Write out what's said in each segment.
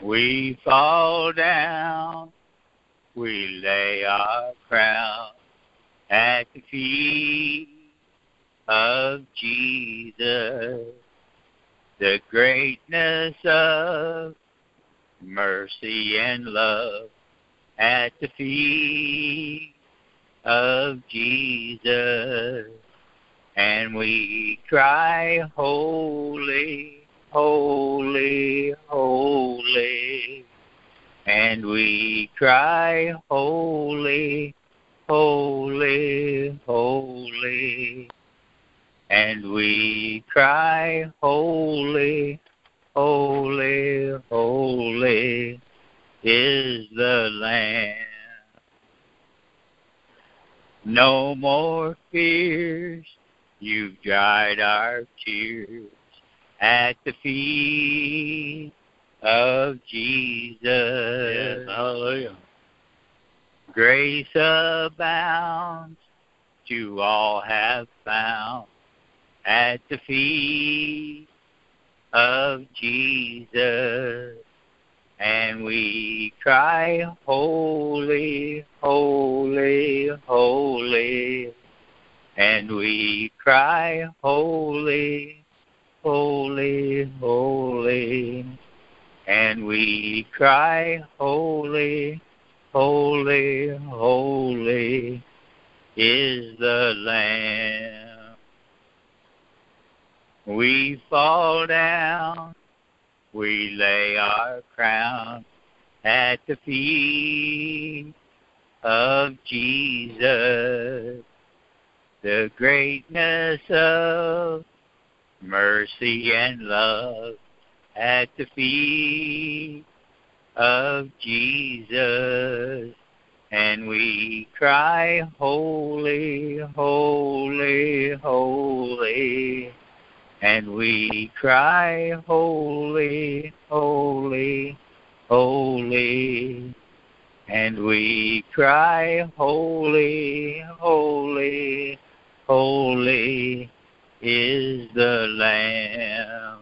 We fall down, we lay our crown at the feet of Jesus. The greatness of mercy and love at the feet of Jesus. And we cry, holy, holy, holy. And we cry, holy, holy, holy. And we cry, holy, holy, holy is the Lamb. No more fears, you've dried our tears at the feet of Jesus. Yes, hallelujah. Grace abounds, to all have found at the feet of Jesus. And we cry, holy, holy, holy. And we cry, holy, holy, holy. And we cry, holy, holy, holy is the Lamb. We fall down, we lay our crown at the feet of Jesus. The greatness of mercy and love at the feet of Jesus. And we cry, holy, holy, holy. And we cry, holy, holy, holy. And we cry, holy, holy, holy is the Lamb.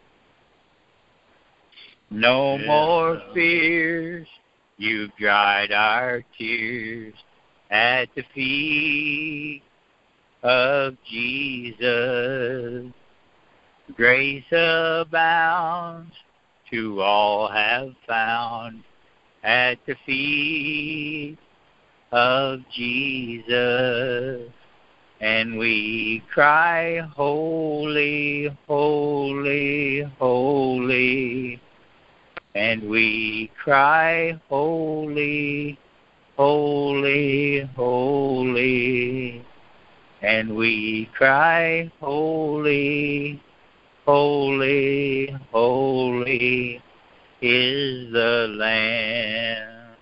No more fears, you've dried our tears at the feet of Jesus. Grace abounds, to all have found at the feet of Jesus. And we cry, holy, holy, holy. And we cry, holy, holy, holy. And we cry, holy, holy, holy is the Lamb.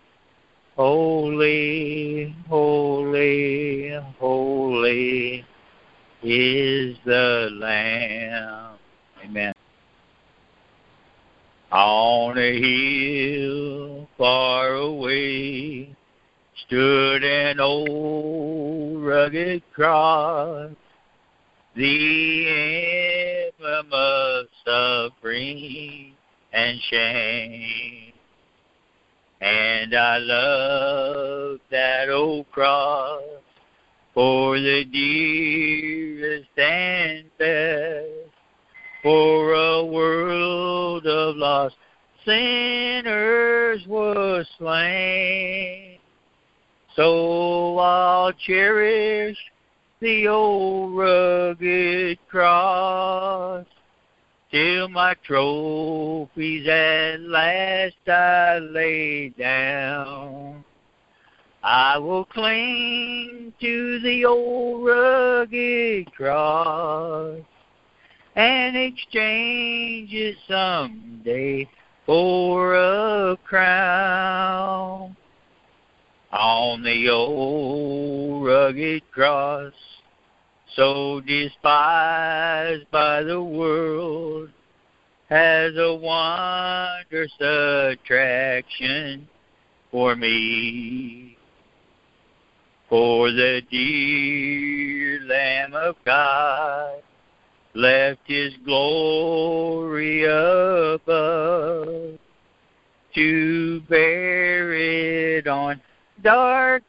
Holy, holy, holy is the Lamb. Amen. On a hill far away stood an old rugged cross, the emblem of suffering and shame. And I love that old cross, for the dearest and best, for a world of lost sinners was slain. So I'll cherish the old rugged cross, till my trophies at last I lay down. I will cling to the old rugged cross and exchange it someday for a crown. On the old rugged cross, so despised by the world, has a wondrous attraction for me. For the dear Lamb of God left his glory above to bear it on dark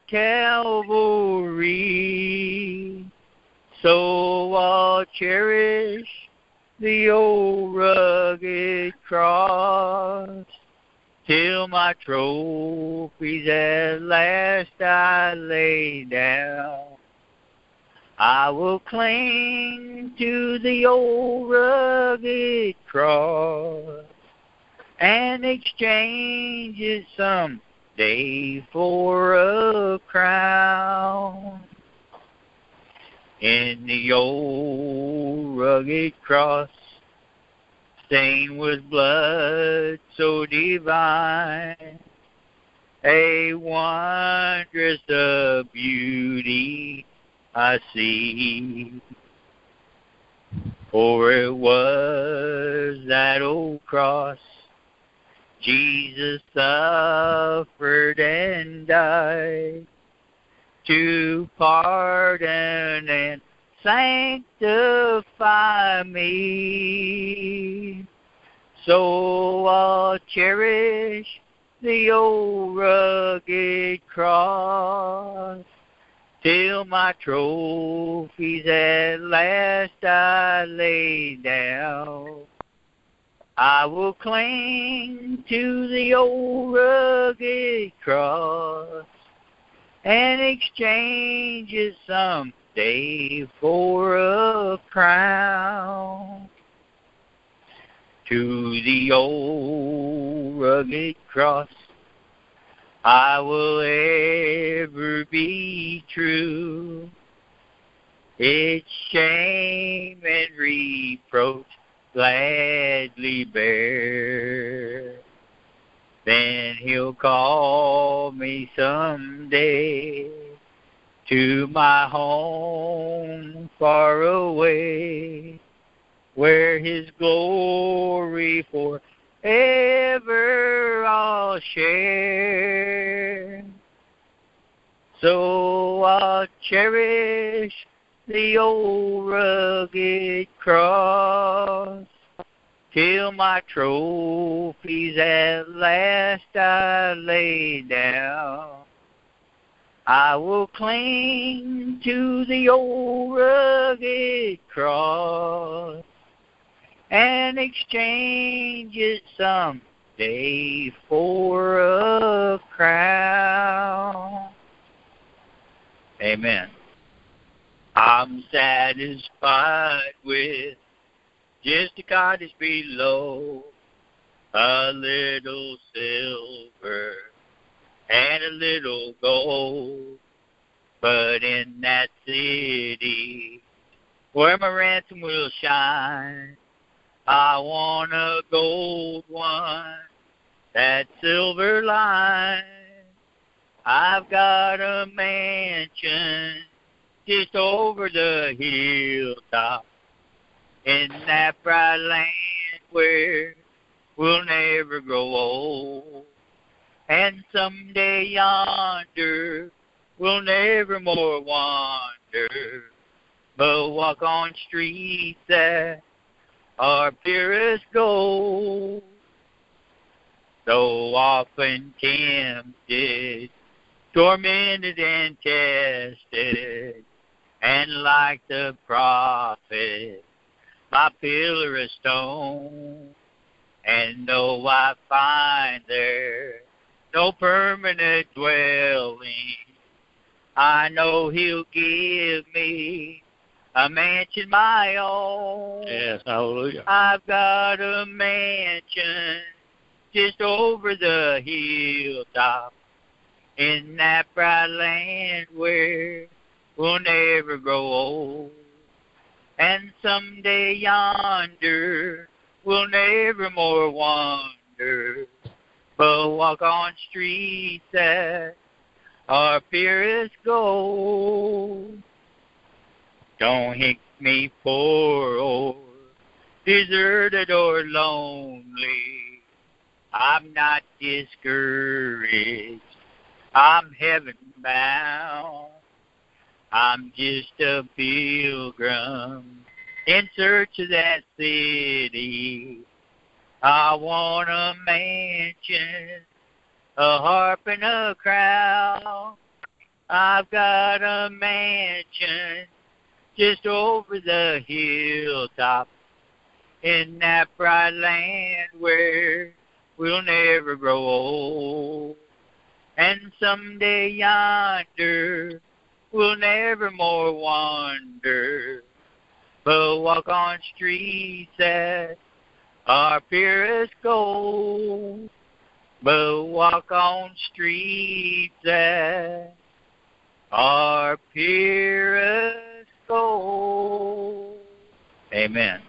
Calvary. So I'll cherish the old rugged cross till my trophies at last I lay down. I will cling to the old rugged cross and exchange it someday for a crown. In the old rugged cross, stained with blood so divine, a wondrous of beauty I see. For it was that old cross Jesus suffered and died to pardon and sanctify me. So I'll cherish the old rugged cross till my trophies at last I lay down. I will cling to the old rugged cross and exchange it someday for a crown. To the old rugged cross I will ever be true. Its shame and reproach gladly bear. Then he'll call me someday to my home far away, where his glory forever I'll share. So I'll cherish the old rugged cross till my trophies at last I lay down. I will cling to the old rugged cross and exchange it someday for a crown. Amen. I'm satisfied with just a cottage below, a little silver and a little gold. But in that city where my ransom will shine, I want a gold one, that silver line. I've got a mansion just over the hilltop in that bright land where we'll never grow old. And someday yonder we'll never more wander, but walk on streets that are purest gold. So often tempted, tormented and tested, and like the prophet, my pillar of stone. And though I find there no permanent dwelling, I know he'll give me a mansion my own. Yes, hallelujah. I've got a mansion just over the hilltop in that bright land where we'll never grow old. And someday yonder we'll never more wander, but walk on streets that are purest gold. Don't hit me poor or deserted or lonely. I'm not discouraged. I'm heaven bound. I'm just a pilgrim in search of that city I want a mansion, a harp and a crown. I've got a mansion just over the hilltop in that bright land where we'll never grow old. And someday yonder we'll never more wander, but walk on streets that are purest gold. But walk on streets that are purest gold. Amen.